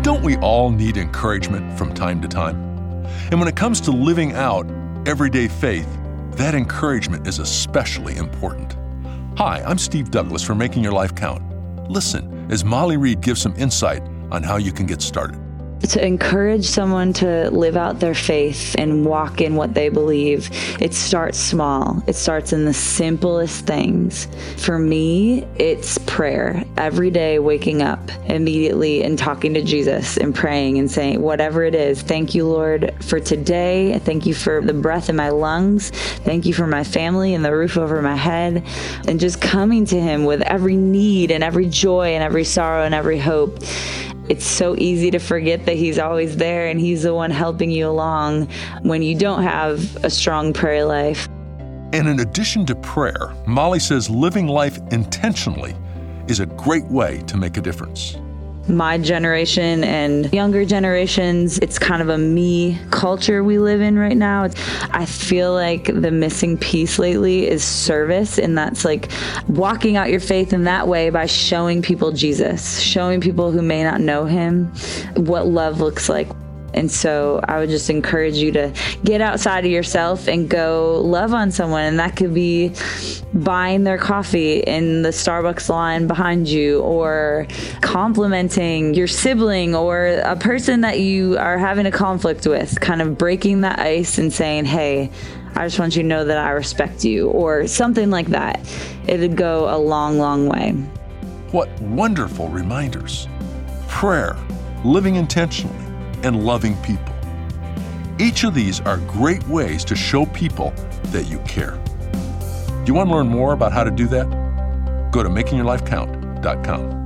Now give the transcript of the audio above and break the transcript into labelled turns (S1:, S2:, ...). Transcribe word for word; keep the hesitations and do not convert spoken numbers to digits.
S1: Don't we all need encouragement from time to time? And when it comes to living out everyday faith, that encouragement is especially important. Hi, I'm Steve Douglas from Making Your Life Count. Listen as Molly Reed gives some insight on how you can get started.
S2: To encourage someone to live out their faith and walk in what they believe, it starts small. It starts in the simplest things. For me, it's prayer. Every day, waking up immediately and talking to Jesus and praying and saying, whatever it is, thank you, Lord, for today. Thank you for the breath in my lungs. Thank you for my family and the roof over my head. And just coming to Him with every need and every joy and every sorrow and every hope. It's so easy to forget that He's always there and He's the one helping you along when you don't have a strong prayer life.
S1: And in addition to prayer, Molly says living life intentionally is a great way to make a difference.
S2: My generation and younger generations, it's kind of a me culture we live in right now. It's, I feel like the missing piece lately is service, and that's like walking out your faith in that way by showing people Jesus, showing people who may not know Him what love looks like. And so I would just encourage you to get outside of yourself and go love on someone. And that could be buying their coffee in the Starbucks line behind you, or complimenting your sibling or a person that you are having a conflict with, kind of breaking that ice and saying, hey, I just want you to know that I respect you, or something like that. It would go a long, long way.
S1: What wonderful reminders. Prayer, living intentionally, and loving people. Each of these are great ways to show people that you care. Do you want to learn more about how to do that? Go to making your life count dot com.